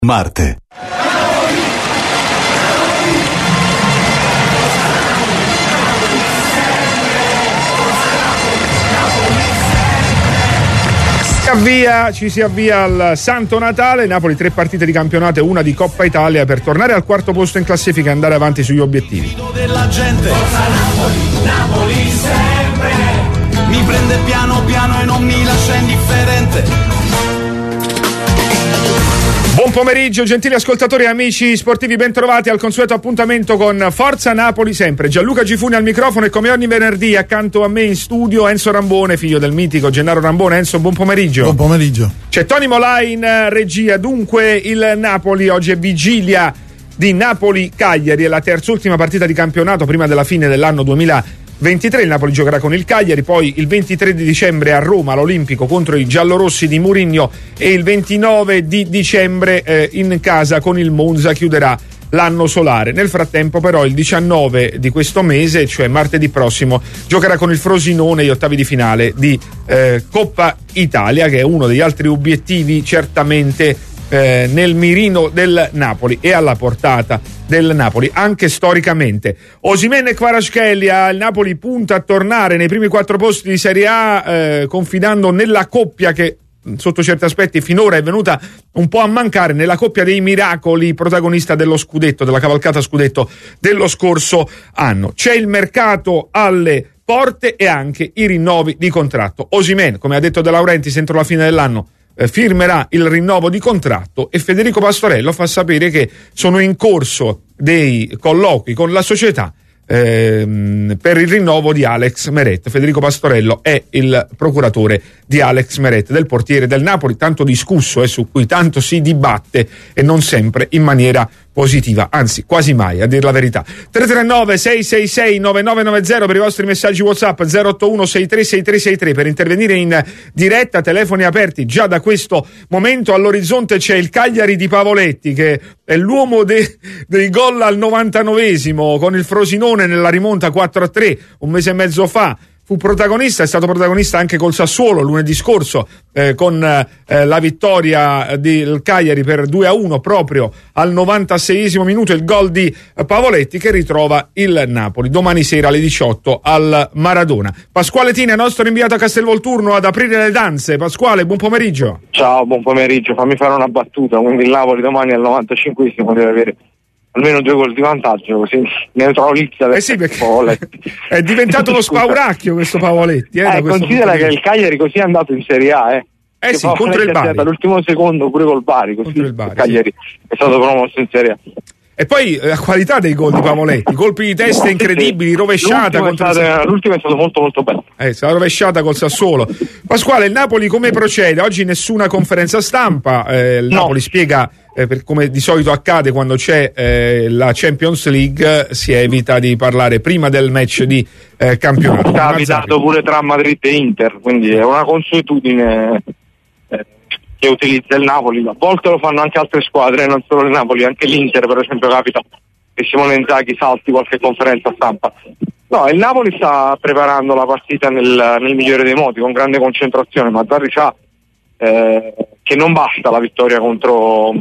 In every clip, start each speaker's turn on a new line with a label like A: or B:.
A: Marte.
B: Ci si avvia al Santo Natale. Napoli 3 partite di campionato e una di Coppa Italia per tornare al 4° posto in classifica e andare avanti sugli obiettivi.
C: Della gente. Forza Napoli, Napoli sempre. Mi prende piano piano e non mi lascia indifferente.
B: Buon pomeriggio gentili ascoltatori e amici sportivi, ben trovati al consueto appuntamento con Forza Napoli sempre. Gianluca Gifuni al microfono e come ogni venerdì accanto a me in studio Enzo Rambone, figlio del mitico Gennaro Rambone. Enzo, buon pomeriggio.
D: Buon pomeriggio.
B: C'è Tony Molà in regia. Dunque il Napoli oggi è vigilia di Napoli-Cagliari, è la terz'ultima partita di campionato prima della fine dell'anno 2023. Il Napoli giocherà con il Cagliari, poi il 23 di dicembre a Roma all'Olimpico contro i giallorossi di Mourinho e il 29 di dicembre in casa con il Monza chiuderà l'anno solare. Nel frattempo però il 19 di questo mese, cioè martedì prossimo, giocherà con il Frosinone gli ottavi di finale di Coppa Italia, che è uno degli altri obiettivi certamente nel mirino del Napoli e alla portata del Napoli anche storicamente. Osimhen e Kvaratskhelia, il Napoli punta a tornare nei primi 4 posti di Serie A confidando nella coppia che sotto certi aspetti finora è venuta un po' a mancare, nella coppia dei miracoli protagonista dello scudetto, della cavalcata scudetto dello scorso anno. C'è il mercato alle porte e anche i rinnovi di contratto. Osimhen, come ha detto De Laurentiis, entro la fine dell'anno firmerà il rinnovo di contratto e Federico Pastorello fa sapere che sono in corso dei colloqui con la società per il rinnovo di Alex Meret. Federico Pastorello è il procuratore di Alex Meret, del portiere del Napoli, tanto discusso e su cui tanto si dibatte e non sempre in maniera positiva, anzi quasi mai, a dir la verità. 339 666 9990 per i vostri messaggi WhatsApp, 081 636363 per intervenire in diretta, telefoni aperti già da questo momento. All'orizzonte c'è il Cagliari di Pavoletti, che è l'uomo dei gol al 99esimo con il Frosinone nella rimonta 4-3 un mese e mezzo fa. Fu protagonista, è stato protagonista anche col Sassuolo lunedì scorso con la vittoria del Cagliari per 2-1 proprio al 96esimo minuto, il gol di Pavoletti che ritrova il Napoli domani sera alle 18 al Maradona. Pasquale Tina, nostro inviato a Castelvolturno ad aprire le danze. Pasquale, buon pomeriggio.
E: Ciao, buon pomeriggio, fammi fare una battuta, quindi il Napoli domani al 95esimo deve avere almeno 2 gol di vantaggio, così neutralizza.
B: Sì, perché è diventato uno spauracchio questo Pavoletti.
E: Considera che il Cagliari così è andato in Serie A,
B: sì, contro il Bari
E: dall'ultimo secondo pure col Bari, così il Cagliari è stato promosso in Serie A.
B: E poi la qualità dei gol di Pavoletti, colpi di testa incredibili, rovesciata
E: l'ultimo è stato molto molto bello.
B: È stata rovesciata col Sassuolo. Pasquale, il Napoli come procede? Oggi nessuna conferenza stampa, il Napoli spiega, come di solito accade quando c'è la Champions League, si evita di parlare prima del match di campionato.
E: È capitato pure tra Madrid e Inter, quindi è una consuetudine che utilizza il Napoli. A volte lo fanno anche altre squadre, non solo il Napoli, anche l'Inter per esempio capita che Simone Inzaghi salti qualche conferenza stampa. No, il Napoli sta preparando la partita nel migliore dei modi, con grande concentrazione. Mazzarri sa che non basta la vittoria contro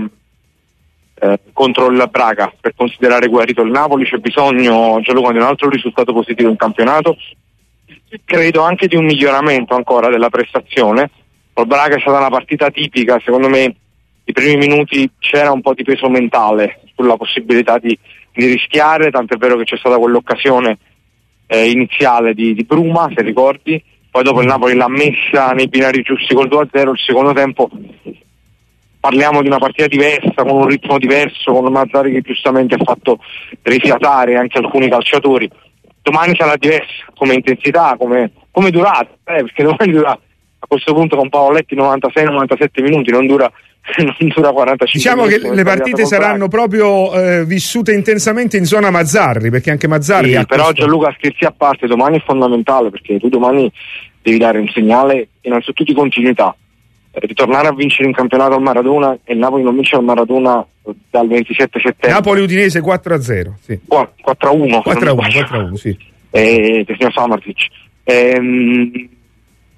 E: il Braga per considerare guarito il Napoli, c'è bisogno, Gianluca, di un altro risultato positivo in campionato. Credo anche di un miglioramento ancora della prestazione. Col Braga è stata una partita tipica, secondo me i primi minuti c'era un po' di peso mentale sulla possibilità di rischiare, tant'è vero che c'è stata quell'occasione iniziale di Bruma, se ricordi, poi dopo il Napoli l'ha messa nei binari giusti col 2-0. Il secondo tempo parliamo di una partita diversa, con un ritmo diverso, con Mazzarri che giustamente ha fatto rifiatare anche alcuni calciatori. Domani sarà diversa come intensità, come durata, perché domani dura a questo punto con Pavoletti 96-97 minuti, non dura 45
B: diciamo
E: minuti.
B: Che le partite saranno proprio vissute intensamente in zona Mazzarri, perché anche Mazzarri
E: sì, però Gianluca, scherzi a parte, domani è fondamentale, perché tu domani devi dare un segnale innanzitutto di continuità, ritornare a vincere in campionato al Maradona, e il Napoli non vince al Maradona dal 27 settembre.
B: Napoli-Udinese 4-0, sì.
E: 4-1
B: sì.
E: Tesino Samardzic.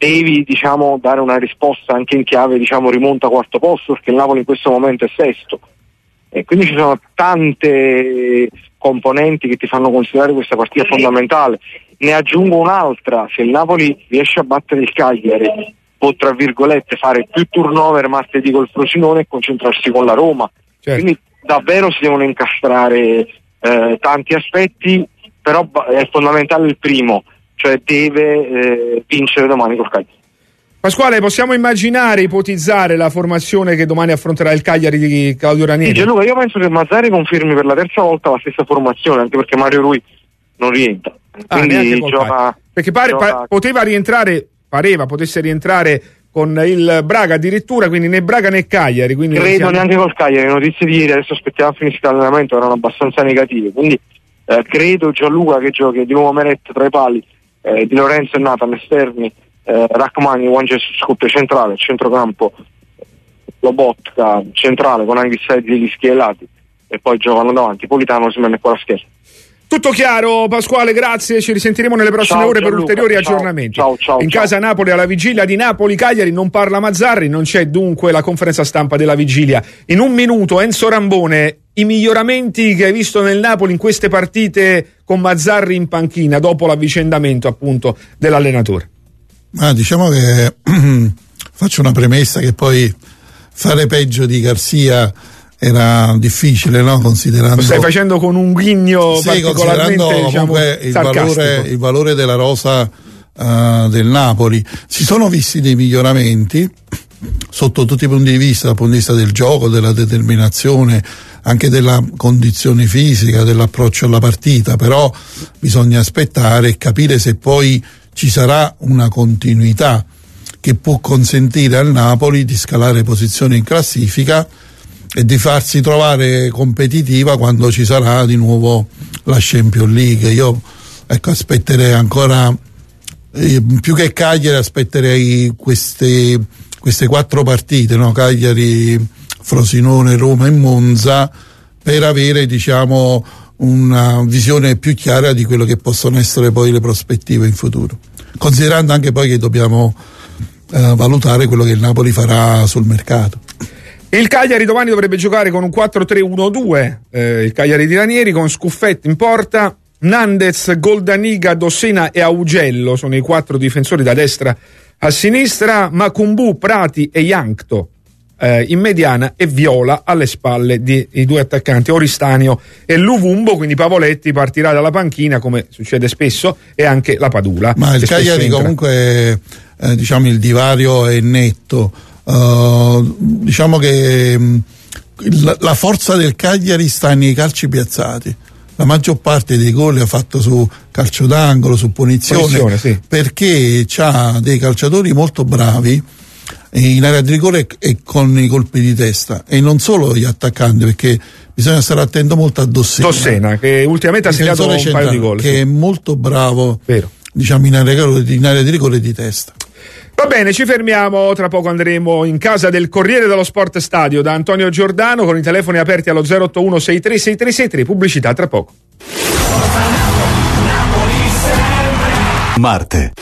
E: devi dare una risposta anche in chiave rimonta quarto posto, perché il Napoli in questo momento è sesto, e quindi ci sono tante componenti che ti fanno considerare questa partita fondamentale. Ne aggiungo un'altra: se il Napoli riesce a battere il Cagliari può, tra virgolette, fare più turnover martedì col Frosinone e concentrarsi con la Roma. Certo. Quindi davvero si devono incastrare tanti aspetti, però è fondamentale il primo, cioè deve vincere domani col Cagliari.
B: Pasquale, possiamo immaginare, ipotizzare la formazione che domani affronterà il Cagliari di Claudio Ranieri?
E: Sì, Gianluca, io penso che Mazzarri confermi per la terza volta la stessa formazione, anche perché Mario Rui non rientra. Quindi gioca, perché
B: poteva rientrare, pareva potesse rientrare con il Braga addirittura, quindi né Braga né Cagliari. Quindi
E: credo neanche col Cagliari. Le notizie di ieri, adesso aspettiamo a finire l'allenamento, erano abbastanza negative, quindi credo Gianluca che giochi di nuovo Meret tra i pali, Di Lorenzo e Nathan esterni, Rachmani, Juan Jesus Scoppe centrale, centrocampo Lobotka centrale con anche i sedi degli schiellati, e poi giocano davanti Politano, Osimhen e Kvaratskhelia.
B: Tutto chiaro, Pasquale, grazie, ci risentiremo nelle prossime ore per ulteriori aggiornamenti.
E: Ciao.
B: Casa Napoli, alla vigilia di Napoli-Cagliari, non parla Mazzarri, non c'è dunque la conferenza stampa della vigilia. In un minuto, Enzo Rambone, i miglioramenti che hai visto nel Napoli in queste partite con Mazzarri in panchina dopo l'avvicendamento appunto dell'allenatore.
A: Ma diciamo che faccio una premessa, che poi fare peggio di Garcia era difficile, no? Considerando. Lo
B: stai facendo con un ghigno particolarmente,
A: il valore della rosa del Napoli. Si sono visti dei miglioramenti sotto tutti i punti di vista, dal punto di vista del gioco, della determinazione, anche della condizione fisica, dell'approccio alla partita, però bisogna aspettare e capire se poi ci sarà una continuità che può consentire al Napoli di scalare posizioni in classifica e di farsi trovare competitiva quando ci sarà di nuovo la Champions League. Io aspetterei ancora, più che Cagliari, aspetterei queste 4 partite, no? Cagliari, Frosinone, Roma e Monza, per avere una visione più chiara di quello che possono essere poi le prospettive in futuro, considerando anche poi che dobbiamo valutare quello che il Napoli farà sul mercato.
B: Il Cagliari domani dovrebbe giocare con un 4-3-1-2, il Cagliari di Ranieri, con Scuffetti in porta, Nandez, Goldaniga, Dossena e Augello sono i 4 difensori da destra a sinistra, Macumbu, Prati e Yankto in mediana, e Viola alle spalle di i 2 attaccanti Oristanio e Luvumbo. Quindi Pavoletti partirà dalla panchina, come succede spesso, e anche la Padula.
A: Ma il Cagliari comunque il divario è netto. Diciamo che la forza del Cagliari sta nei calci piazzati. La maggior parte dei gol ha fatto su calcio d'angolo, su punizione, sì. Perché c'ha dei calciatori molto bravi in area di rigore e con i colpi di testa, e non solo gli attaccanti, perché bisogna stare attento molto a Dossena,
B: che ultimamente ha segnato un paio di gol,
A: che è molto bravo, vero, in area di rigore e di testa.
B: Va bene, ci fermiamo, tra poco andremo in casa del Corriere dello Sport Stadio da Antonio Giordano, con i telefoni aperti allo 081 63 6363, pubblicità tra poco.
D: Marte.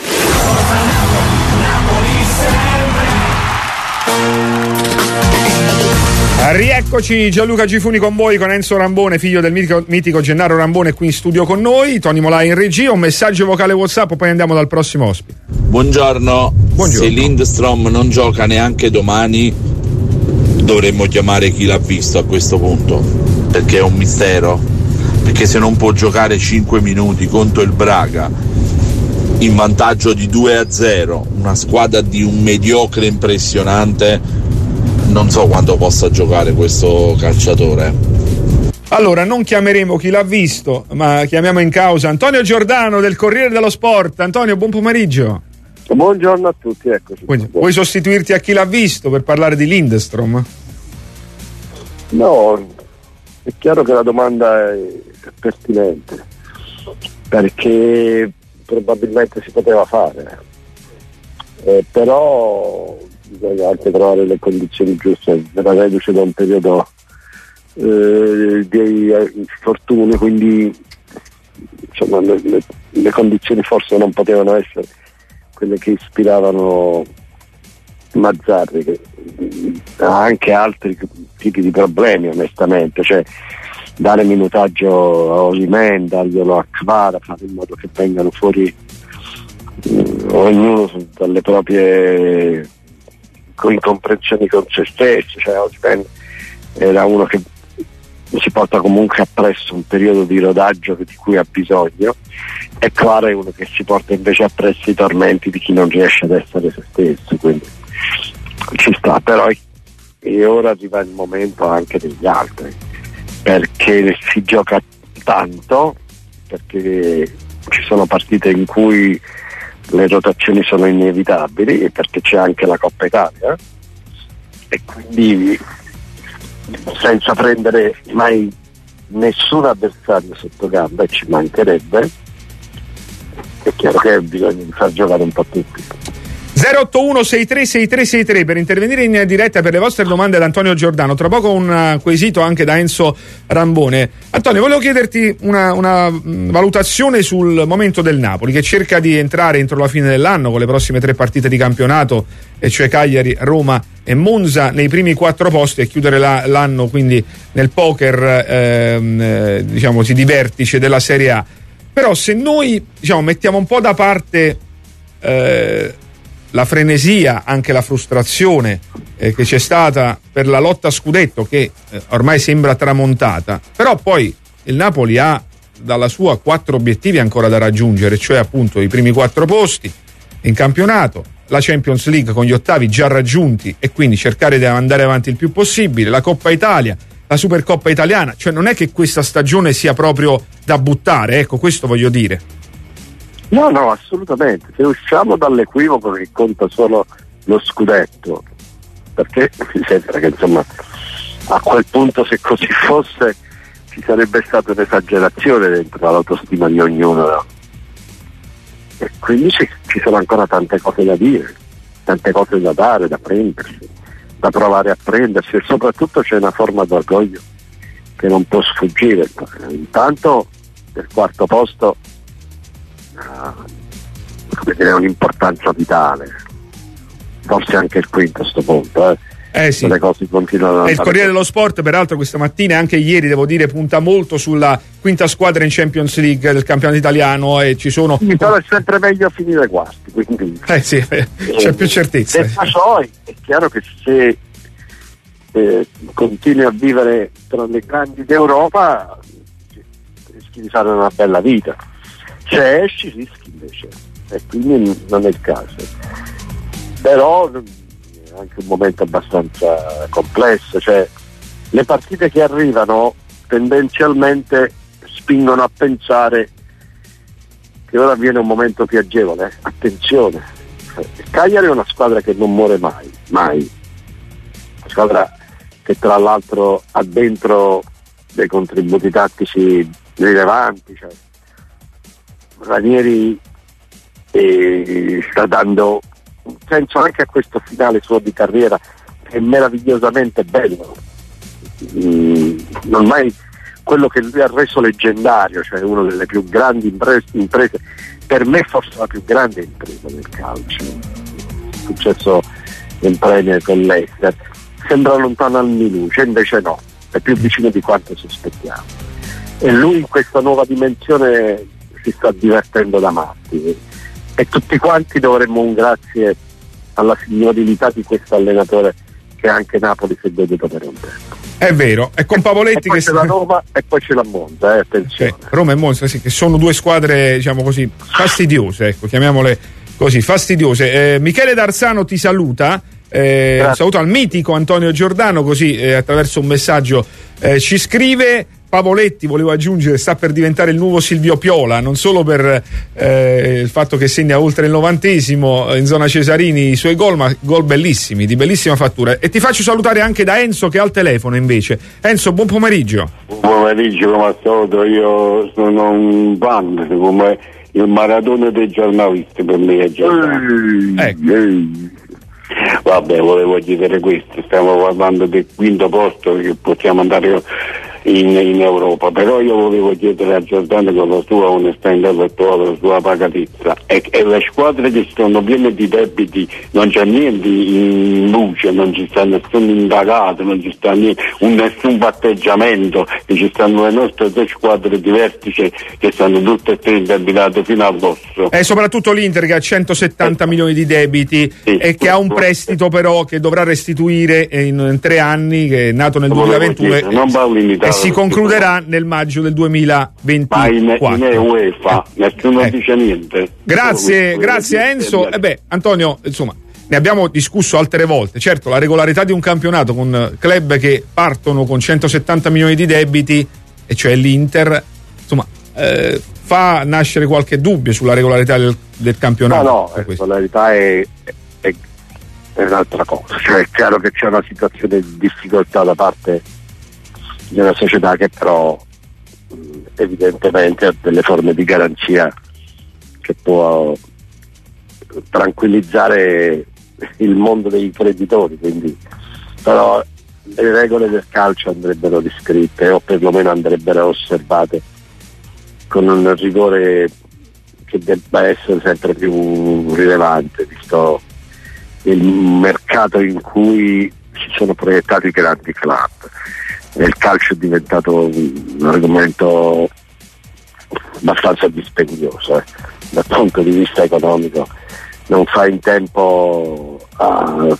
B: Rieccoci, Gianluca Gifuni con voi, con Enzo Rambone, figlio del mitico Gennaro Rambone, qui in studio con noi, Tony Molai in regia, un messaggio vocale WhatsApp, poi andiamo dal prossimo ospite.
F: Buongiorno. Se Lindstrom non gioca neanche domani, dovremmo chiamare chi l'ha visto a questo punto, perché è un mistero, perché se non può giocare 5 minuti contro il Braga in vantaggio di 2-0, una squadra di un mediocre impressionante, non so quando possa giocare questo calciatore.
B: Allora, non chiameremo chi l'ha visto, ma chiamiamo in causa Antonio Giordano del Corriere dello Sport. Antonio, buon pomeriggio.
G: Buongiorno a tutti, eccoci.
B: Vuoi sostituirti a chi l'ha visto per parlare di Lindstrom?
G: No, è chiaro che la domanda è pertinente, perché probabilmente si poteva fare, però bisogna anche trovare le condizioni giuste, era reduce da un periodo di infortuni, quindi le condizioni forse non potevano essere quelle che ispiravano Mazzarri, che ha anche altri tipi di problemi onestamente, cioè dare minutaggio a Osimhen, darglielo a Kvara, fare in modo che vengano fuori ognuno dalle proprie incomprensioni con se stesso, cioè Osimhen era uno che si porta comunque appresso un periodo di rodaggio di cui ha bisogno, e Kvara è uno che si porta invece appresso i tormenti di chi non riesce ad essere se stesso, quindi ci sta. Però ora arriva il momento anche degli altri, perché si gioca tanto, perché ci sono partite in cui le rotazioni sono inevitabili e perché c'è anche la Coppa Italia, e quindi senza prendere mai nessun avversario sotto gamba, e ci mancherebbe, è chiaro che bisogna far giocare un po' tutti.
B: 081-636363 per intervenire in diretta per le vostre domande ad Antonio Giordano. Tra poco un quesito anche da Enzo Rambone. Antonio, volevo chiederti una valutazione sul momento del Napoli, che cerca di entrare entro la fine dell'anno con le prossime 3 partite di campionato, e cioè Cagliari, Roma e Monza, nei primi 4 posti, e chiudere l'anno quindi nel poker diciamo così, di vertice della Serie A. Però se noi mettiamo un po' da parte la frenesia, anche la frustrazione che c'è stata per la lotta a scudetto, che ormai sembra tramontata, però poi il Napoli ha dalla sua 4 obiettivi ancora da raggiungere, cioè appunto i primi 4 posti in campionato, la Champions League con gli ottavi già raggiunti, e quindi cercare di andare avanti il più possibile, la Coppa Italia, la Supercoppa italiana. Cioè non è che questa stagione sia proprio da buttare, ecco, questo voglio dire.
G: No, assolutamente. Se usciamo dall'equivoco che conta solo lo scudetto, perché mi sembra che insomma a quel punto, se così fosse, ci sarebbe stata un'esagerazione dentro l'autostima di ognuno, no? E quindi ci sono ancora tante cose da dire, tante cose da dare, da prendersi, da provare a prendersi, e soprattutto c'è una forma d'orgoglio che non può sfuggire. Intanto il 4º posto come dire, un'importanza vitale, forse anche il 5º a sto punto,
B: sì.
G: Le cose continuano.
B: E il Corriere dello Sport peraltro questa mattina e anche ieri, devo dire, punta molto sulla 5ª squadra in Champions League del campionato italiano, e ci sono
G: però è sempre meglio finire quarti, quindi
B: sì, c'è più certezza.
G: Detto ciò, è chiaro che se continui a vivere tra le grandi d'Europa rischi di fare una bella vita. Se esci rischi invece, e quindi non è il caso. Però è anche un momento abbastanza complesso, cioè le partite che arrivano tendenzialmente spingono a pensare che ora viene un momento più agevole. Attenzione, il Cagliari è una squadra che non muore mai, una squadra che tra l'altro ha dentro dei contributi tattici rilevanti, cioè Ranieri sta dando un senso anche a questo finale suo di carriera, che è meravigliosamente bello. Ormai quello che lui ha reso leggendario, cioè una delle più grandi imprese, per me forse la più grande impresa del calcio, il successo in Premier con l'Ester, sembra lontano anni luce, invece no, è più vicino di quanto sospettiamo, e lui in questa nuova dimensione si sta divertendo da matti, e tutti quanti dovremmo un grazie alla signorilità di questo allenatore che anche Napoli si è dovuto per un tempo.
B: È vero, è con Pavoletti
G: e poi
B: che
G: c'è la Roma e poi c'è la Monza, attenzione.
B: Roma e Monza, sì, che sono 2 squadre, diciamo così, fastidiose, ecco, chiamiamole così, fastidiose. Michele D'Arsano ti saluta. Saluto al mitico Antonio Giordano, così attraverso un messaggio ci scrive: Pavoletti, volevo aggiungere, sta per diventare il nuovo Silvio Piola, non solo per il fatto che segna oltre il 90° in zona Cesarini i suoi gol, ma gol bellissimi, di bellissima fattura. E ti faccio salutare anche da Enzo, che ha il telefono invece. Enzo, buon pomeriggio.
D: Buon pomeriggio, come al solito. Io sono un fan, come il maratona dei giornalisti, per me è giornale.
G: Vabbè, volevo chiedere questo, stiamo parlando del 5º posto, che possiamo andare
D: in Europa. Però io volevo chiedere a Giordano, con la sua onestà intellettuale, la sua pacatezza, e le squadre che sono piene di debiti, non c'è niente in luce, non ci sta nessun indagato, non ci sta nessun patteggiamento, che ci stanno le nostre 3 squadre di vertice che stanno tutte e 3 indebitate fino all'osso.
B: E soprattutto l'Inter, che ha 170 milioni di debiti,
D: sì,
B: e che ha un prestito però che dovrà restituire in 3 anni, che è nato nel 2021 e si concluderà nel maggio del 2024.
D: Ma in UEFA nessuno dice niente.
B: Grazie Enzo. Antonio, insomma, ne abbiamo discusso altre volte. Certo, la regolarità di un campionato con club che partono con 170 milioni di debiti, e cioè l'Inter, insomma, fa nascere qualche dubbio sulla regolarità del campionato.
G: No, la regolarità è un'altra cosa. Cioè, è chiaro che c'è una situazione di difficoltà da parte di una società che però evidentemente ha delle forme di garanzia che può tranquillizzare il mondo dei creditori, quindi però le regole del calcio andrebbero riscritte, o perlomeno andrebbero osservate con un rigore che debba essere sempre più rilevante, visto il mercato in cui si sono proiettati i grandi club. Il calcio è diventato un argomento abbastanza dispendioso dal punto di vista economico, non fa in tempo a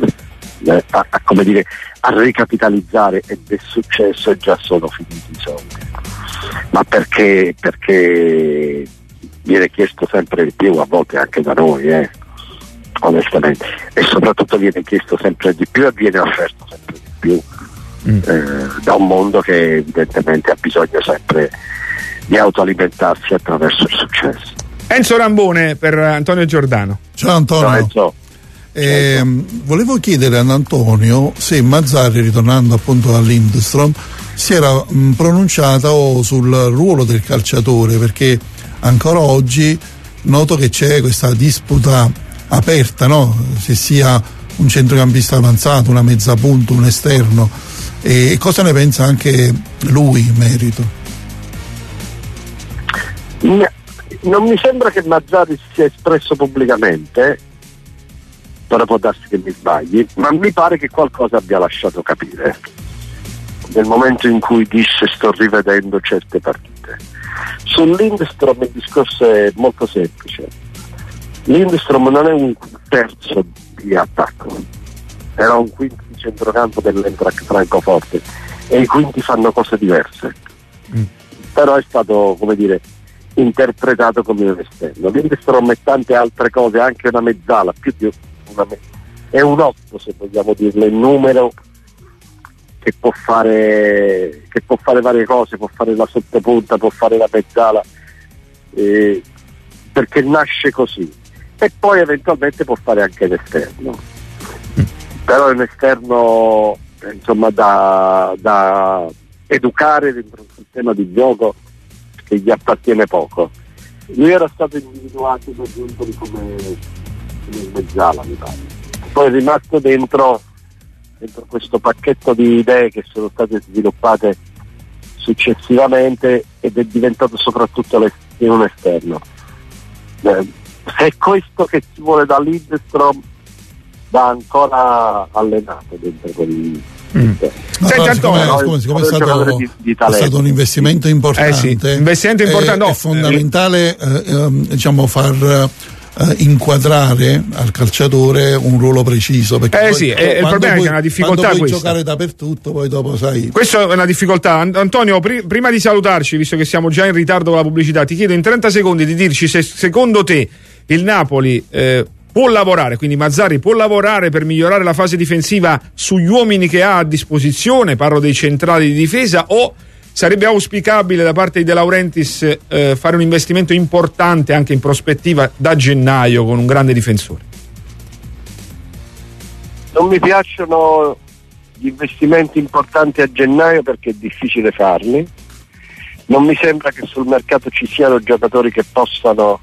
G: ricapitalizzare, ed è successo e già sono finiti i soldi, ma perché viene chiesto sempre di più, a volte anche da noi, onestamente, e soprattutto viene chiesto sempre di più e viene offerto sempre di più da un mondo che evidentemente ha bisogno sempre di autoalimentarsi attraverso il successo.
B: Enzo Rambone per Antonio Giordano.
A: Ciao Antonio.
G: Ciao, Enzo.
A: Volevo chiedere ad Antonio se Mazzarri, ritornando appunto a Lindström, si era pronunciata sul ruolo del calciatore, perché ancora oggi noto che c'è questa disputa aperta, no? Se sia un centrocampista avanzato, una mezza punta, un esterno, e cosa ne pensa anche lui in merito?
G: Non mi sembra che Mazzarri si sia espresso pubblicamente, però può darsi che mi sbagli, ma mi pare che qualcosa abbia lasciato capire nel momento in cui disse: sto rivedendo certe partite. Su Lindström il discorso è molto semplice. Lindström non è un terzo di attacco, era un quinto di centrocampo dell'Eintracht Francoforte, e i quinti fanno cose diverse, però è stato, come dire, interpretato come un esterno. Lindström e tante altre cose, anche una mezzala, è un 8, se vogliamo dirlo, in numero, che può fare varie cose, può fare la sottopunta, può fare la mezzala, perché nasce così, e poi eventualmente può fare anche l'esterno, però è un esterno insomma da educare dentro un sistema di gioco che gli appartiene poco. Lui era stato individuato da Giuntoli come mezzala, mi pare, poi è rimasto dentro questo pacchetto di idee che sono state sviluppate successivamente, ed è diventato soprattutto un esterno. Se è questo che si vuole da Lindström, va ancora allenato dentro quel.
A: Siccome è stato un investimento importante, è fondamentale far inquadrare al calciatore un ruolo preciso, perché
B: il problema è che è una difficoltà,
A: puoi giocare dappertutto, poi dopo sai.
B: Questa è una difficoltà. Antonio, prima di salutarci, visto che siamo già in ritardo con la pubblicità, ti chiedo in 30 secondi di dirci se secondo te il Napoli può lavorare, quindi Mazzarri può lavorare per migliorare la fase difensiva sugli uomini che ha a disposizione, parlo dei centrali di difesa, o sarebbe auspicabile da parte di De Laurentiis fare un investimento importante anche in prospettiva da gennaio con un grande difensore?
G: Non mi piacciono gli investimenti importanti a gennaio perché è difficile farli. Non mi sembra che sul mercato ci siano giocatori che possano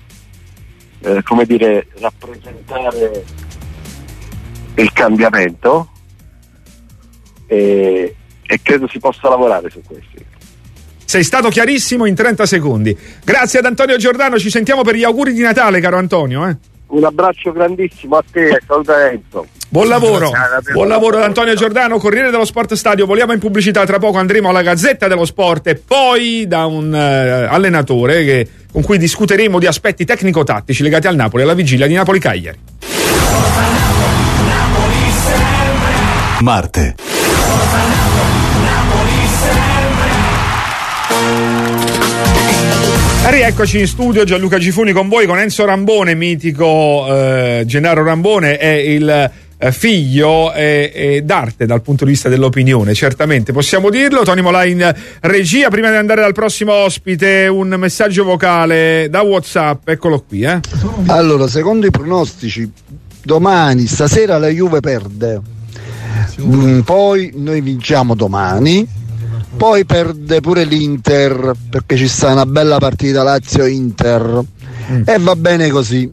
G: rappresentare il cambiamento, e e credo si possa lavorare su questi.
B: Sei stato chiarissimo in 30 secondi. Grazie ad Antonio Giordano, ci sentiamo per gli auguri di Natale, caro Antonio.
G: Un abbraccio grandissimo a te, saluta Enzo.
B: Buon lavoro, buon lavoro ad Antonio Giordano, Corriere dello Sport Stadio. Voliamo in pubblicità, tra poco andremo alla Gazzetta dello Sport e poi da un allenatore con cui discuteremo di aspetti tecnico-tattici legati al Napoli, alla vigilia di Napoli-Cagliari.
H: Marte.
B: Rieccoci in studio, Gianluca Gifuni con voi, con Enzo Rambone, mitico Gennaro Rambone è il figlio d'arte dal punto di vista dell'opinione, certamente possiamo dirlo. Tony Molà in regia. Prima di andare dal prossimo ospite, un messaggio vocale da WhatsApp, eccolo qui.
I: Allora, secondo i pronostici, domani, stasera la Juve perde, poi noi vinciamo domani, poi perde pure l'Inter perché ci sta una bella partita Lazio-Inter e va bene così.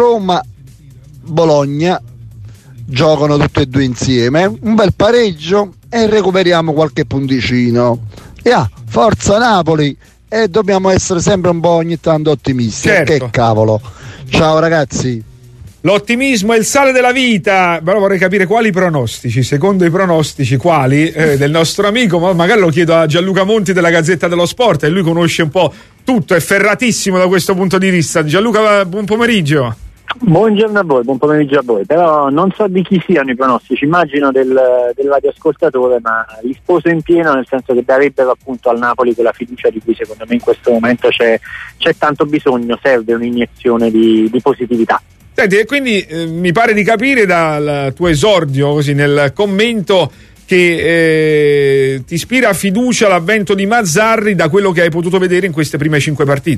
I: Roma-Bologna giocano tutte e due insieme, un bel pareggio e recuperiamo qualche punticino. Forza Napoli, e dobbiamo essere sempre un po' ogni tanto ottimisti.
B: Certo.
I: Che cavolo. Ciao ragazzi.
B: L'ottimismo è il sale della vita, però vorrei capire quali pronostici, secondo i pronostici quali del nostro amico, ma magari lo chiedo a Gianluca Monti della Gazzetta dello Sport, e lui conosce un po' tutto, è ferratissimo da questo punto di vista. Gianluca, buon pomeriggio.
J: Buongiorno a voi, buon pomeriggio a voi, però non so di chi siano i pronostici, immagino del radioascoltatore, ma li sposo in pieno, nel senso che darebbero appunto al Napoli quella fiducia di cui secondo me in questo momento c'è tanto bisogno, serve un'iniezione di positività.
B: Senti, e quindi mi pare di capire dal tuo esordio così nel commento che ti ispira fiducia l'avvento di Mazzarri da quello che hai potuto vedere in queste prime 5 partite.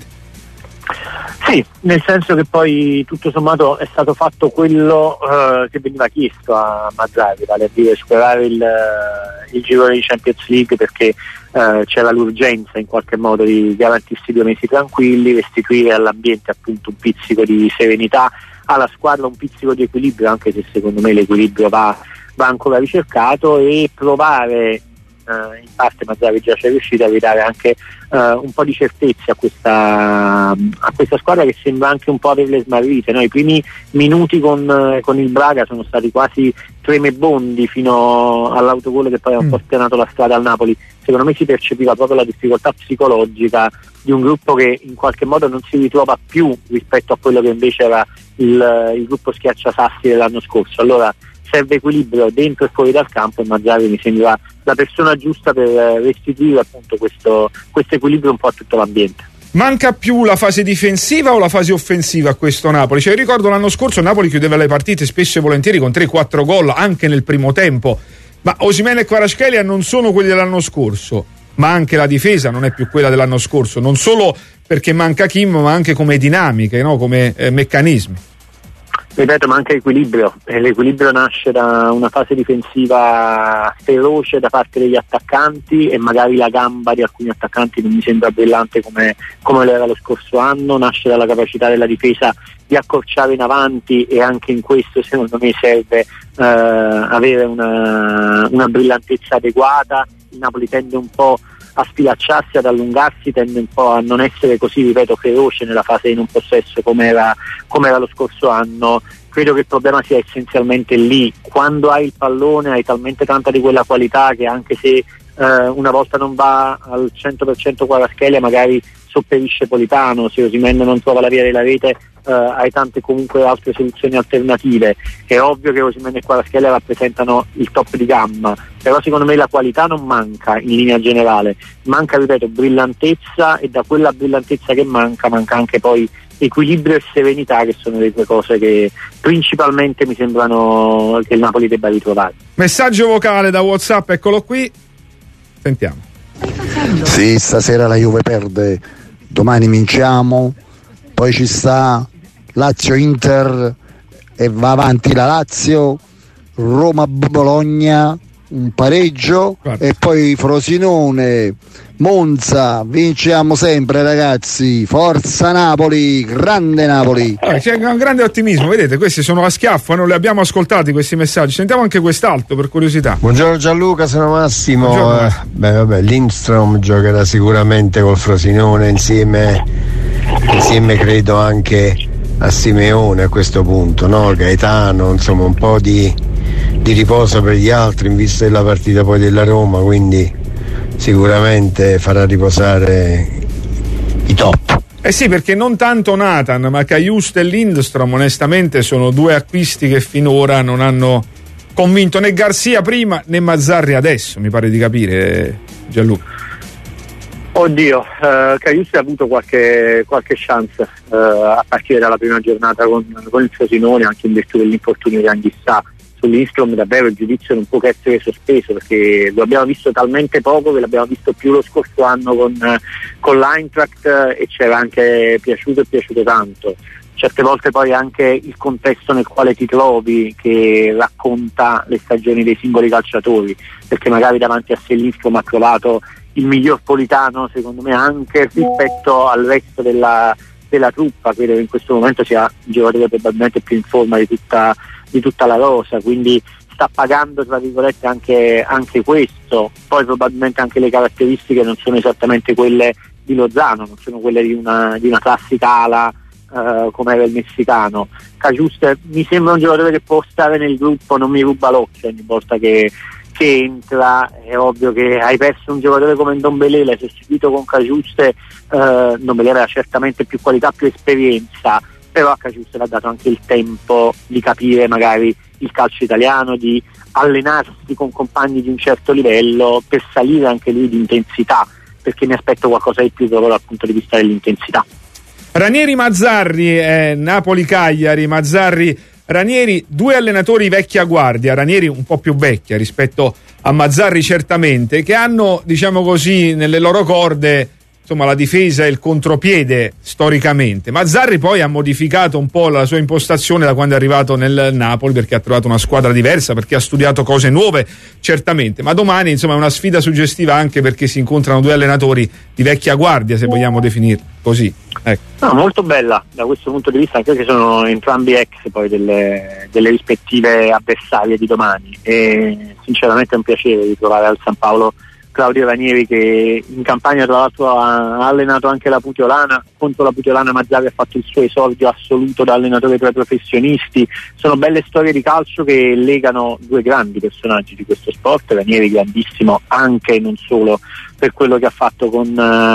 J: Sì, nel senso che poi tutto sommato è stato fatto quello che veniva chiesto a Mazzarri, vale a dire superare il girone di Champions League, perché c'era l'urgenza in qualche modo di garantirsi 2 mesi tranquilli, restituire all'ambiente appunto un pizzico di serenità, alla squadra un pizzico di equilibrio, anche se secondo me l'equilibrio va ancora ricercato, e provare in parte Mazzarri già ci è riuscito a ridare anche un po' di certezza a questa squadra, che sembra anche un po' averle smarrite, no? I primi minuti con il Braga sono stati quasi tremebondi fino all'autogol che poi ha un po' spianato la strada al Napoli. Secondo me si percepiva proprio la difficoltà psicologica di un gruppo che in qualche modo non si ritrova più rispetto a quello che invece era il gruppo schiacciasassi dell'anno scorso. Allora serve equilibrio dentro e fuori dal campo, e Mazzarri mi sembra la persona giusta per restituire appunto questo equilibrio un po' a tutto l'ambiente.
B: Manca più la fase difensiva o la fase offensiva a questo Napoli? Cioè, ricordo l'anno scorso Napoli chiudeva le partite spesso e volentieri con 3-4 gol anche nel primo tempo, ma Osimhen e Kvaratskhelia non sono quelli dell'anno scorso, ma anche la difesa non è più quella dell'anno scorso, non solo perché manca Kim, ma anche come dinamiche, no? Come meccanismi.
J: Ripeto, manca equilibrio, e l'equilibrio nasce da una fase difensiva feroce da parte degli attaccanti, e magari la gamba di alcuni attaccanti non mi sembra brillante come lo era lo scorso anno. Nasce dalla capacità della difesa di accorciare in avanti, e anche in questo secondo me serve avere una brillantezza adeguata. Il Napoli tende un po' a sfilacciarsi, ad allungarsi, tende un po' a non essere così, ripeto, feroce nella fase di non possesso come era lo scorso anno. Credo che il problema sia essenzialmente lì. Quando hai il pallone hai talmente tanta di quella qualità che anche se una volta non va al 100% Kvaratskhelia, magari sopperisce Politano. Se Osimhen non trova la via della rete, hai tante comunque altre soluzioni alternative. È ovvio che Osimhen e Kvaratskhelia rappresentano il top di gamma, però secondo me la qualità non manca in linea generale, manca, ripeto, brillantezza, e da quella brillantezza che manca anche poi equilibrio e serenità, che sono le due cose che principalmente mi sembrano che il Napoli debba ritrovare.
B: Messaggio vocale da WhatsApp, eccolo qui, sentiamo.
I: Sì, stasera la Juve perde, domani vinciamo, poi ci sta Lazio-Inter e va avanti la Lazio, Roma-Bologna un pareggio. E poi Frosinone, Monza, vinciamo sempre ragazzi, forza Napoli, grande Napoli.
B: C'è un grande ottimismo, vedete, questi sono a schiaffo, non li abbiamo ascoltati questi messaggi, sentiamo anche quest'altro per curiosità.
H: Buongiorno Gianluca, sono Massimo. Lindstrom giocherà sicuramente col Frosinone insieme credo anche a Simeone a questo punto, no? Gaetano, insomma un po' di riposo per gli altri in vista della partita poi della Roma, quindi sicuramente farà riposare i top.
B: Sì, perché non tanto Nathan, ma Cajuste e Lindstrom onestamente sono due acquisti che finora non hanno convinto né Garcia prima né Mazzarri adesso, mi pare di capire, Gianluca.
J: Oddio, Cajuste ha avuto qualche chance a partire dalla prima giornata con il Frosinone, anche in virtù dell'infortunio di Anghissà. Sull'Instrom davvero il giudizio non può che essere sospeso, perché lo abbiamo visto talmente poco che l'abbiamo visto più lo scorso anno con l'Eintracht e ci era anche piaciuto tanto. Certe volte poi anche il contesto nel quale ti trovi che racconta le stagioni dei singoli calciatori, perché magari davanti a sé l'Instrom ha trovato il miglior Politano secondo me anche rispetto al resto della truppa. Credo che in questo momento sia il giocatore probabilmente più in forma di tutta la rosa, quindi sta pagando tra virgolette anche questo. Poi probabilmente anche le caratteristiche non sono esattamente quelle di Lozano, non sono quelle di una classica ala come era il messicano. Cajuste mi sembra un giocatore che può stare nel gruppo, non mi ruba l'occhio ogni volta che entra. È ovvio che hai perso un giocatore come Ndombele, l'hai sostituito con Cajuste. Ndombele aveva certamente più qualità, più esperienza, però a Cajuste l'ha dato anche il tempo di capire magari il calcio italiano, di allenarsi con compagni di un certo livello per salire anche lui di intensità, perché mi aspetto qualcosa di più proprio dal punto di vista dell'intensità.
B: Ranieri Mazzarri, Napoli-Cagliari, Mazzarri Ranieri, due allenatori vecchia guardia, Ranieri un po' più vecchia rispetto a Mazzarri certamente, che hanno, diciamo così, nelle loro corde insomma la difesa e il contropiede storicamente. Mazzarri poi ha modificato un po' la sua impostazione da quando è arrivato nel Napoli, perché ha trovato una squadra diversa, perché ha studiato cose nuove certamente, ma domani insomma è una sfida suggestiva anche perché si incontrano due allenatori di vecchia guardia, se vogliamo definirli così. Ecco.
J: No, molto bella da questo punto di vista, anche perché sono entrambi ex poi delle rispettive avversarie di domani, e sinceramente è un piacere ritrovare al San Paolo Claudio Ranieri, che in campagna tra l'altro ha allenato anche la Puteolana. Contro la Puteolana Mazzarri ha fatto il suo esordio assoluto da allenatore tra i professionisti. Sono belle storie di calcio che legano due grandi personaggi di questo sport. Ranieri grandissimo anche e non solo per quello che ha fatto con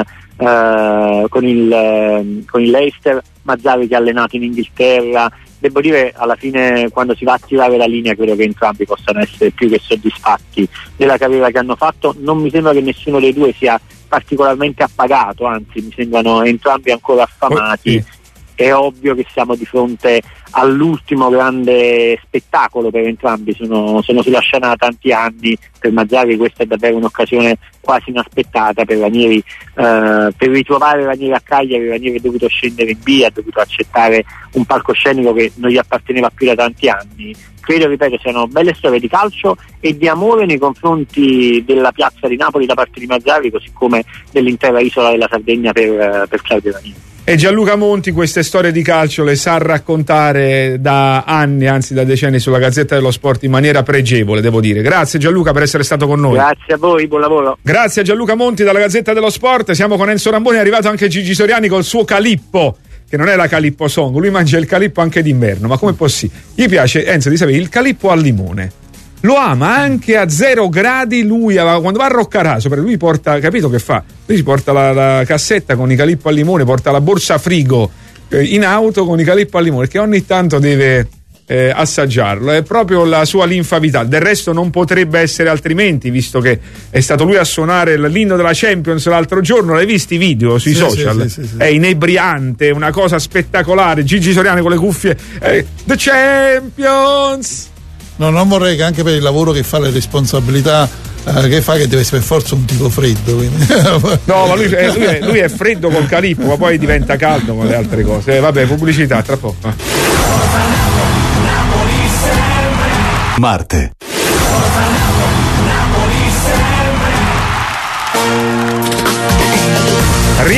J: il Leicester, Mazzarri che ha allenato in Inghilterra. Devo dire, alla fine, quando si va a tirare la linea, credo che entrambi possano essere più che soddisfatti della carriera che hanno fatto. Non mi sembra che nessuno dei due sia particolarmente appagato, anzi mi sembrano entrambi ancora affamati. È ovvio che siamo di fronte all'ultimo grande spettacolo per entrambi, sono sulla scena da tanti anni. Per Mazzarri questa è davvero un'occasione quasi inaspettata. Per Ranieri, per ritrovare Ranieri a Cagliari, Ranieri è dovuto scendere in B, ha dovuto accettare un palcoscenico che non gli apparteneva più da tanti anni. Credo, ripeto, siano belle storie di calcio e di amore nei confronti della piazza di Napoli da parte di Mazzarri, così come dell'intera isola della Sardegna per Claudio Ranieri.
B: E Gianluca Monti queste storie di calcio le sa raccontare da anni, anzi da decenni, sulla Gazzetta dello Sport in maniera pregevole, devo dire. Grazie Gianluca per essere stato con noi.
J: Grazie a voi, buon lavoro.
B: Grazie a Gianluca Monti dalla Gazzetta dello Sport. Siamo con Enzo Ramboni, è arrivato anche Gigi Soriani col suo Calippo, che non è la Calippo Song, lui mangia il Calippo anche d'inverno, ma come possibile? Gli piace, Enzo, di sapere, il Calippo al limone. Lo ama anche a 0 gradi. Lui quando va a Roccaraso, perché lui porta, capito che fa? Lui si porta la cassetta con i Calippo al limone, porta la borsa frigo in auto con i Calippo al limone, che ogni tanto deve assaggiarlo. È proprio la sua linfa vitale. Del resto non potrebbe essere altrimenti, visto che è stato lui a suonare l'inno della Champions l'altro giorno. L'hai visto i video sui social? Sì. È inebriante, una cosa spettacolare. Gigi Soriani con le cuffie, The Champions.
A: No, non vorrei che anche per il lavoro che fa, le responsabilità che fa, che deve essere per forza un tipo freddo.
B: No, ma lui è freddo col Calippo, ma poi diventa caldo con le altre cose. Vabbè, pubblicità tra poco.
K: Marte.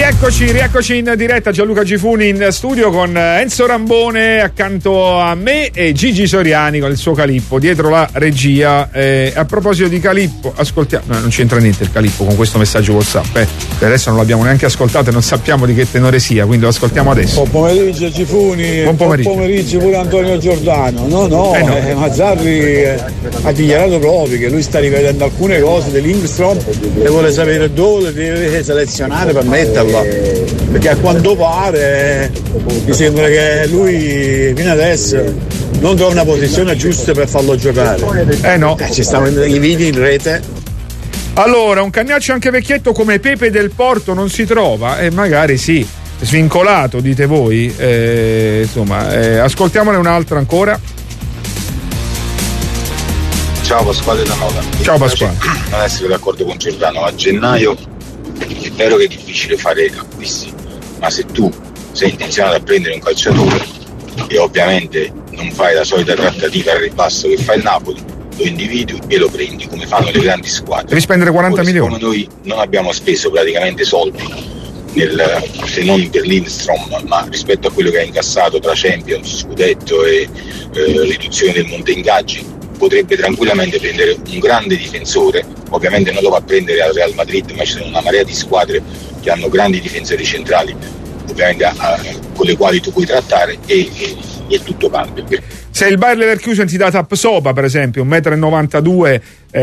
B: Rieccoci in diretta, Gianluca Gifuni in studio con Enzo Rambone accanto a me e Gigi Soriani con il suo Calippo dietro la regia. A proposito di Calippo, ascoltiamo, no, non c'entra niente il Calippo con questo messaggio WhatsApp, per adesso non l'abbiamo neanche ascoltato e non sappiamo di che tenore sia, quindi lo ascoltiamo adesso.
K: Buon pomeriggio Gifuni, buon pomeriggio pure Antonio Giordano. Mazzarri ha dichiarato proprio che lui sta rivedendo alcune cose dell'Ingstrom e vuole sapere dove deve selezionare per metterla, perché a quanto pare mi sembra che lui fino adesso non trova una posizione giusta per farlo giocare. Ci stanno i video in rete.
B: Allora, un cagnaccio anche vecchietto come Pepe del Porto non si trova? Magari sì, svincolato dite voi, ascoltiamone un'altra ancora.
L: Ciao Pasquale da Nova.
B: Ciao Pasquale.
L: Non essere d'accordo con Giordano, a gennaio è vero che è difficile fare acquisti, ma se tu sei intenzionato a prendere un calciatore e ovviamente non fai la solita trattativa al ribasso che fa il Napoli, lo individui e lo prendi come fanno le grandi squadre.
B: Devi spendere 40 milioni.
L: Noi non abbiamo speso praticamente soldi se non per Lindstrom, ma rispetto a quello che ha incassato tra Champions, Scudetto e riduzione del monte ingaggi, potrebbe tranquillamente prendere un grande difensore. Ovviamente non lo va a prendere al Real Madrid, ma ci sono una marea di squadre che hanno grandi difensori centrali, ovviamente con le quali tu puoi trattare e tutto cambia.
B: Se il Bayer Leverkusen ti dà Tapsoba, per esempio, 1,92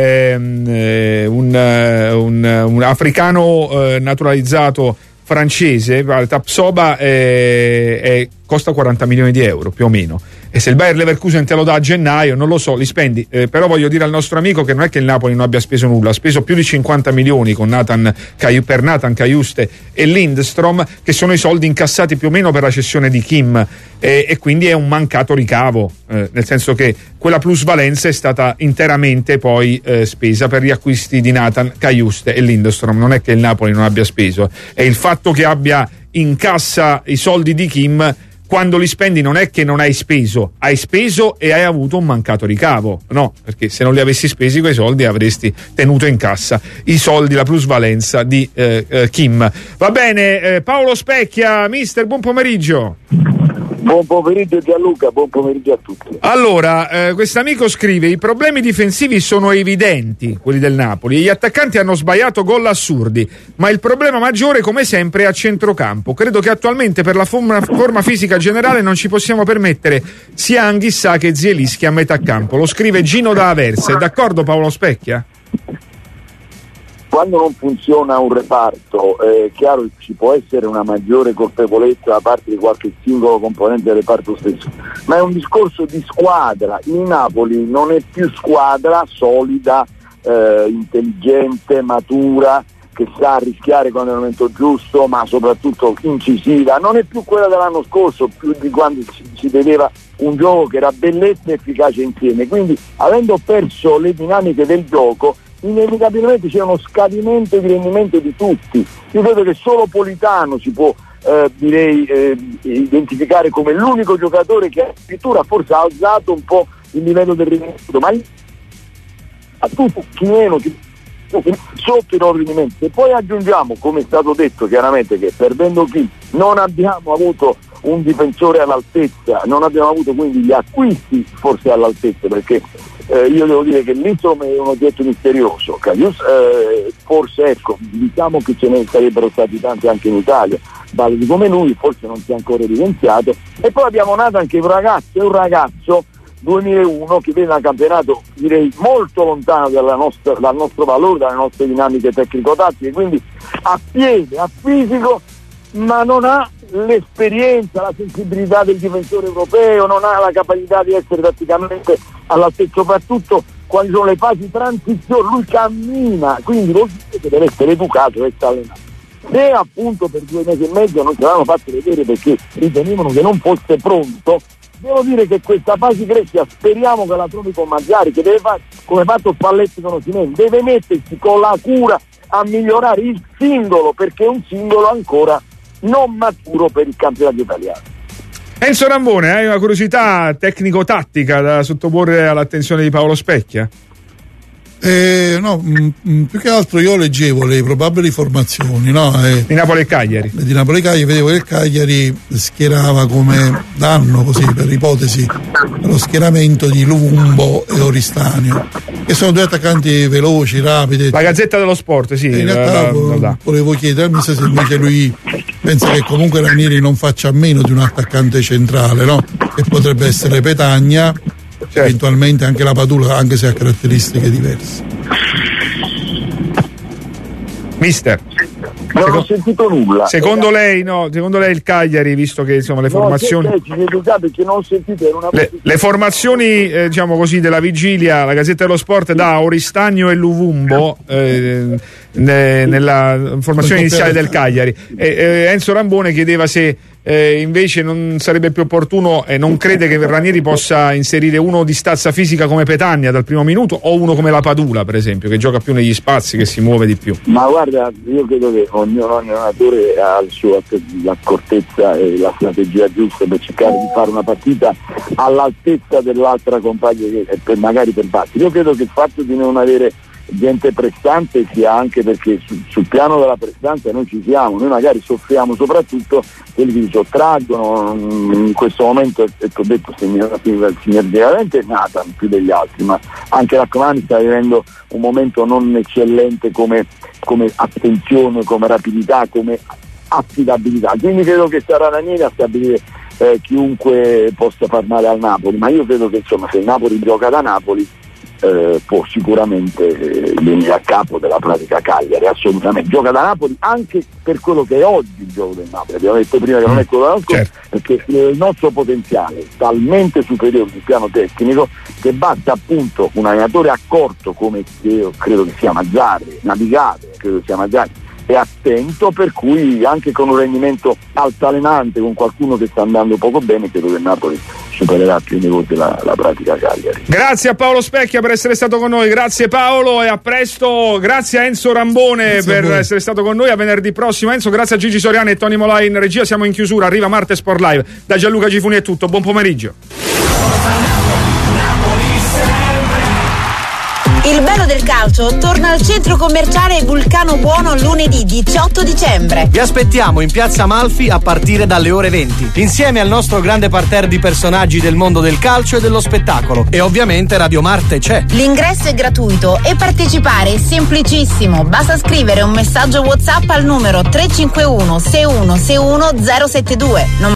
B: m, un africano naturalizzato francese, Tapsoba costa 40 milioni di euro più o meno, e se il Bayer Leverkusen te lo dà a gennaio non lo so, li spendi, però voglio dire al nostro amico che non è che il Napoli non abbia speso nulla, ha speso più di 50 milioni con per Nathan Cajuste e Lindstrom, che sono i soldi incassati più o meno per la cessione di Kim, e quindi è un mancato ricavo, nel senso che quella plusvalenza è stata interamente poi spesa per gli acquisti di Nathan Cajuste e Lindstrom. Non è che il Napoli non abbia speso, è il fatto che abbia in cassa i soldi di Kim. Quando li spendi non è che non hai speso e hai avuto un mancato ricavo, no, perché se non li avessi spesi quei soldi avresti tenuto in cassa i soldi, la plusvalenza di Kim. Va bene, Paolo Specchia, mister, buon pomeriggio.
M: Buon pomeriggio Gianluca, buon pomeriggio a tutti.
B: Allora, quest'amico scrive: i problemi difensivi sono evidenti, quelli del Napoli, e gli attaccanti hanno sbagliato gol assurdi, ma il problema maggiore come sempre è a centrocampo. Credo che attualmente per la forma fisica generale non ci possiamo permettere sia Anghissà che Zielinski a metà campo. Lo scrive Gino da Aversa. È d'accordo Paolo Specchia?
M: Quando non funziona un reparto, è chiaro che ci può essere una maggiore colpevolezza da parte di qualche singolo componente del reparto stesso, ma è un discorso di squadra. Il Napoli non è più squadra solida, intelligente, matura, che sa rischiare quando è il momento giusto, ma soprattutto incisiva. Non è più quella dell'anno scorso, più di quando si vedeva un gioco che era bellezza e efficacia insieme. Quindi, avendo perso le dinamiche del gioco, inevitabilmente c'è uno scadimento di rendimento di tutti. Io credo che solo Politano si può identificare come l'unico giocatore che addirittura forse ha alzato un po' il livello del rendimento, ma a tutti chi meno sotto i loro rendimenti. E poi aggiungiamo, come è stato detto chiaramente, che perdendo chi non abbiamo avuto un difensore all'altezza, non abbiamo avuto quindi gli acquisti forse all'altezza, perché io devo dire che l'Instrom è un oggetto misterioso. Forse, ecco, diciamo che ce ne sarebbero stati tanti anche in Italia, validi come lui, forse non si è ancora evidenziato. E poi abbiamo Nathan, che è un ragazzo 2001 che viene dal campionato, direi molto lontano dal nostro valore, dalle nostre dinamiche tecnico-tattiche, quindi a piede, a fisico, ma non ha l'esperienza, la sensibilità del difensore europeo, non ha la capacità di essere tatticamente all'altezza, soprattutto quali sono le fasi di transizione. Lui cammina, quindi lo che deve essere educato, deve essere allenato. Se appunto per 2 mesi e mezzo non ce l'hanno fatto vedere perché ritenevano che non fosse pronto, devo dire che questa fase di crescita speriamo che la trovi con Mazzarri, che deve fare come ha fatto Spalletti con Osimhen, deve mettersi con la cura a migliorare il singolo, perché è un singolo ancora non maturo per il campionato italiano.
B: Enzo Rambone, hai una curiosità tecnico-tattica da sottoporre all'attenzione di Paolo Specchia?
A: No, più che altro io leggevo le probabili formazioni, no?
B: Di Napoli e Cagliari.
A: Di Napoli e Cagliari, vedevo che il Cagliari schierava come danno, così per ipotesi, lo schieramento di Luvumbo e Oristanio, che sono due attaccanti veloci, rapidi.
B: La Gazzetta dello Sport, sì.
A: In realtà volevo chiedermi se invece lui pensa che comunque Ranieri non faccia a meno di un attaccante centrale, no? Che potrebbe essere Petagna. Certo. Eventualmente anche la Padula, anche se ha caratteristiche diverse.
B: Mister,
M: non ho sentito nulla.
B: Secondo lei il Cagliari, visto che insomma le formazioni
M: perché non ho sentito, era una
B: le formazioni diciamo così della vigilia, la Gazzetta dello Sport dà Oristagno e Luvumbo nella formazione iniziale del Cagliari. Enzo Rambone chiedeva se invece non sarebbe più opportuno e non crede che Ranieri possa inserire uno di stazza fisica come Petagna dal primo minuto, o uno come la Padula per esempio, che gioca più negli spazi, che si muove di più.
M: Ma guarda, io credo che ogni allenatore ha l'accortezza e la strategia giusta per cercare di fare una partita all'altezza dell'altra compagna, magari per battere. Io credo che il fatto di non avere gente prestante sia anche perché sul piano della prestanza noi ci siamo, noi magari soffriamo soprattutto quelli che si sottraggono. In questo momento, ti ho detto, sinergicamente è nata più degli altri, ma anche la Comani sta vivendo un momento non eccellente come attenzione, come rapidità, come affidabilità, quindi credo che sarà Ranieri a stabilire chiunque possa far male al Napoli, ma io credo che insomma se il Napoli gioca da Napoli può sicuramente venire a capo della pratica Cagliari, assolutamente. Gioca da Napoli anche per quello che è oggi il gioco del Napoli, abbiamo detto prima che non è quello dell'anno scorso, perché il nostro potenziale è talmente superiore sul piano tecnico che basta appunto un allenatore accorto come io credo che sia Mazzarri, navigato, credo che sia Mazzarri, e attento, per cui anche con un rendimento altalenante, con qualcuno che sta andando poco bene, credo che il Napoli supererà più di volte la pratica Cagliari.
B: Grazie a Paolo Specchia per essere stato con noi, grazie Paolo e a presto, grazie a Enzo Rambone per essere stato con noi, a venerdì prossimo Enzo, grazie a Gigi Soriani e Tony Molai in regia, siamo in chiusura, arriva Marte Sport Live, da Gianluca Gifuni è tutto, buon pomeriggio.
N: Il bello del calcio torna al centro commerciale Vulcano Buono lunedì 18 dicembre.
O: Vi aspettiamo in piazza Amalfi a partire dalle ore 20, insieme al nostro grande parterre di personaggi del mondo del calcio e dello spettacolo. E ovviamente Radio Marte c'è.
N: L'ingresso è gratuito e partecipare è semplicissimo. Basta scrivere un messaggio WhatsApp al numero 351 6161 072.